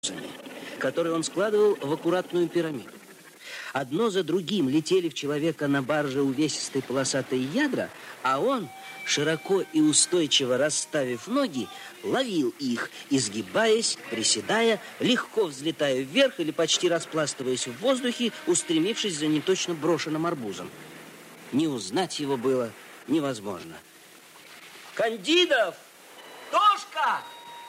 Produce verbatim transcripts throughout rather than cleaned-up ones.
которые он складывал в аккуратную пирамиду. Одно за другим летели в человека на барже увесистые полосатые ядра, а он, широко и устойчиво расставив ноги, ловил их, изгибаясь, приседая, легко взлетая вверх или почти распластываясь в воздухе, устремившись за неточно брошенным арбузом. Не узнать его было невозможно. Кандидов! Тошка!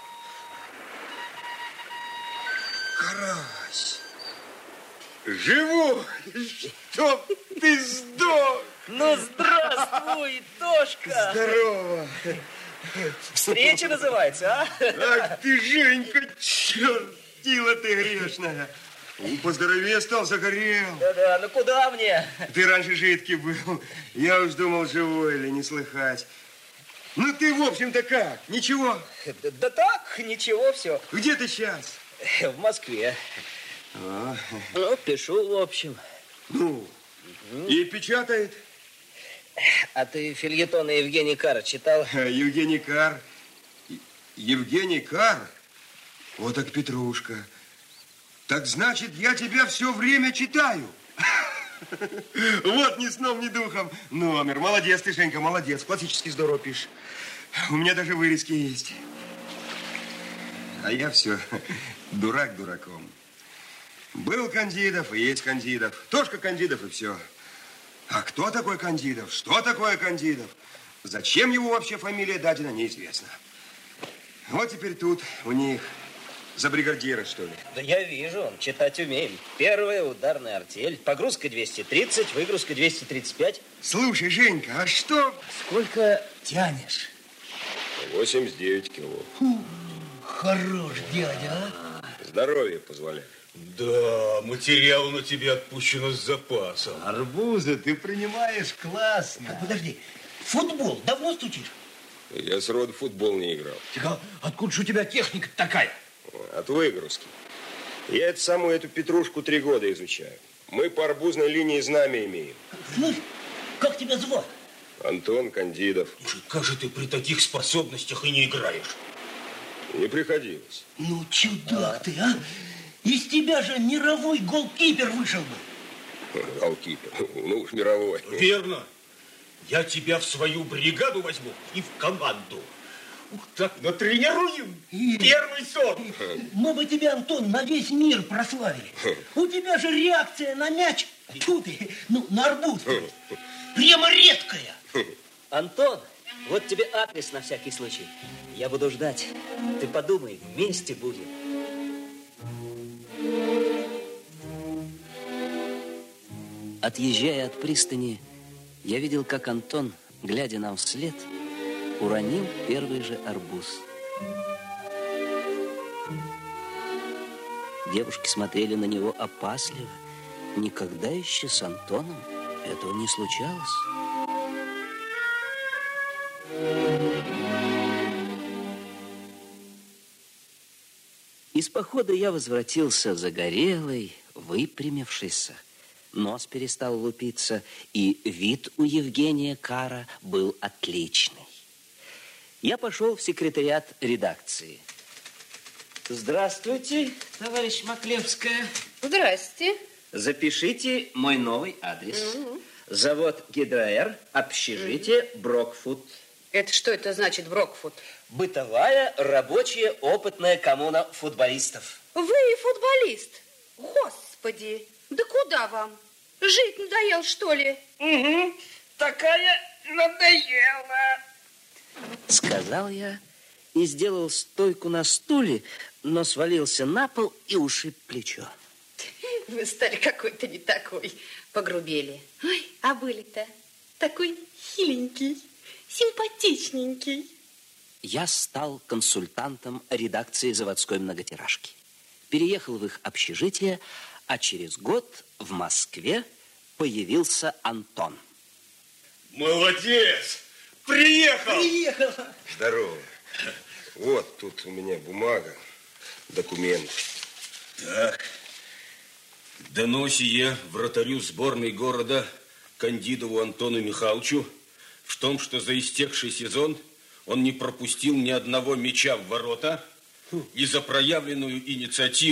Карась! Живу! Чтоб ты сдох! Ну, здравствуй, Тошка! Здорово! Встреча называется, а? Ах ты, Женька, чертила ты грешная! Поздоровее стал, загорел. Да-да, ну куда мне? Ты раньше жидкий был. Я уж думал, живой или не слыхать. Ну ты, в общем-то, как? Ничего? Да, да так, ничего, все. Где ты сейчас? В Москве. А. Ну, пишу, в общем. Ну, угу. И печатает? А ты фельетоны Евгения Карра читал? Евгений Карр. Евгений Карр? Вот так Петрушка. Так значит, я тебя все время читаю. Вот ни сном, ни духом. Номер. Молодец ты, Женька, молодец. Классически здорово пишешь. У меня даже вырезки есть. А я все дурак дураком. Был Кандидов и есть Кандидов. Тошка Кандидов и все. А кто такой Кандидов? Что такое Кандидов? Зачем его вообще фамилия дадена, неизвестно. Вот теперь тут у них за бригадира, что ли? Да я вижу, он читать умеет. Первая ударная артель, погрузка двести тридцать, выгрузка двести тридцать пять. Слушай, Женька, а что? Сколько тянешь? восемьдесят девять кило. Фу, хорош дядя, а? Здоровье позволяет. Да, материал на тебя отпущено с запасом. Арбузы ты принимаешь классно. Так, подожди, футбол давно стучишь? Я сроду в футбол не играл. Так, а откуда же у тебя техника такая? От выгрузки. Я эту самую эту Петрушку три года изучаю. Мы по арбузной линии знамя имеем. Ну, как тебя звать? Антон Кандидов. Слушай, как же ты при таких способностях и не играешь? Не приходилось. Ну, чудак а? ты, а? Из тебя же мировой голкипер вышел бы. Голкипер? Ну уж мировой. Верно. Я тебя в свою бригаду возьму и в команду. Ух, так натренируем. И... Первый сорт. Мы бы тебя, Антон, на весь мир прославили. У тебя же реакция на мяч. Тьфу ты, ну, на арбуз. Прямо редкая. Антон, вот тебе адрес на всякий случай. Я буду ждать. Ты подумай, вместе будем. Отъезжая от пристани, я видел, как Антон, глядя нам вслед, уронил первый же арбуз. Девушки смотрели на него опасливо. Никогда еще с Антоном этого не случалось. Из похода я возвратился загорелый, выпрямившийся. Нос перестал лупиться, и вид у Евгения Карра был отличный. Я пошел в секретариат редакции. Здравствуйте, товарищ Маклевская. Здрасте. Запишите мой новый адрес. Mm-hmm. Завод Гидроэр, общежитие mm-hmm. Брокфуд. Это что это значит, Брокфуд? Бытовая, рабочая, опытная коммуна футболистов. Вы футболист? Господи, да куда вам? Жить надоел, что ли? Угу, такая надоела. Сказал я и сделал стойку на стуле, но свалился на пол и ушиб плечо. Вы стали какой-то не такой, погрубели. Ой, а были-то такой хиленький, симпатичненький. Я стал консультантом редакции заводской многотиражки. Переехал в их общежитие, а через год в Москве появился Антон. Молодец! Приехал! Приехал! Здорово. Вот тут у меня бумага, документ. Так. Доноси я вратарю сборной города Кандидову Антону Михайловичу в том, что за истекший сезон он не пропустил ни одного мяча в ворота, и за проявленную инициативу.